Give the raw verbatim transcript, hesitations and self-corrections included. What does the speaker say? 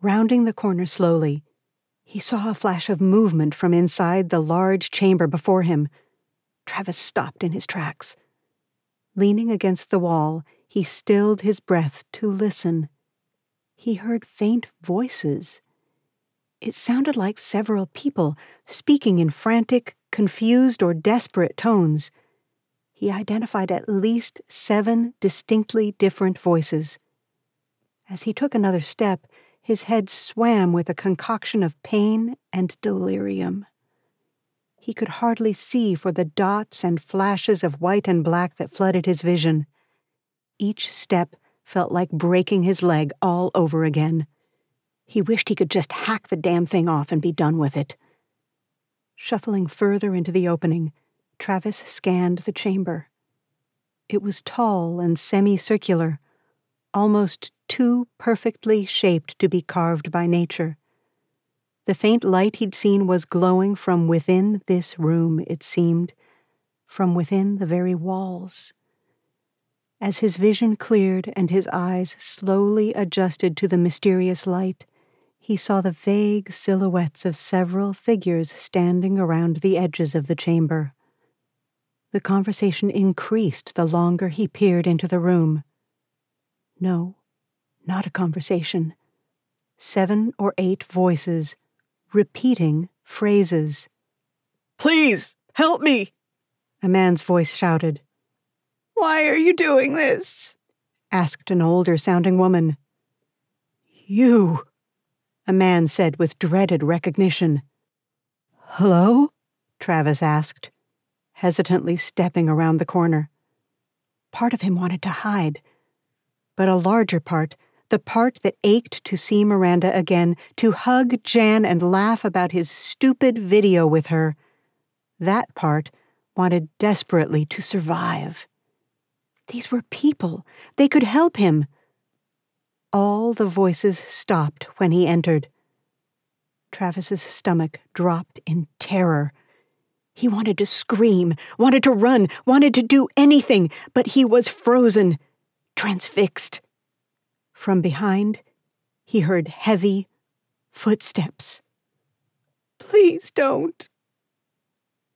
Rounding the corner slowly, he saw a flash of movement from inside the large chamber before him. Travis stopped in his tracks. Leaning against the wall, he stilled his breath to listen. He heard faint voices. It sounded like several people speaking in frantic, confused, or desperate tones. He identified at least seven distinctly different voices. As he took another step, his head swam with a concoction of pain and delirium. He could hardly see for the dots and flashes of white and black that flooded his vision. Each step felt like breaking his leg all over again. He wished he could just hack the damn thing off and be done with it. Shuffling further into the opening, Travis scanned the chamber. It was tall and semicircular, almost too perfectly shaped to be carved by nature. The faint light he'd seen was glowing from within this room, it seemed, from within the very walls. As his vision cleared and his eyes slowly adjusted to the mysterious light, he saw the vague silhouettes of several figures standing around the edges of the chamber. The conversation increased the longer he peered into the room. No, not a conversation. Seven or eight voices, repeating phrases. "Please, help me!" a man's voice shouted. "Why are you doing this?" asked an older-sounding woman. "You," a man said with dreaded recognition. "Hello?" Travis asked, hesitantly stepping around the corner. Part of him wanted to hide, but a larger part, the part that ached to see Miranda again, to hug Jan and laugh about his stupid video with her, that part wanted desperately to survive. These were people. They could help him. All the voices stopped when he entered. Travis's stomach dropped in terror. He wanted to scream, wanted to run, wanted to do anything, but he was frozen, transfixed. From behind, he heard heavy footsteps. "Please don't,"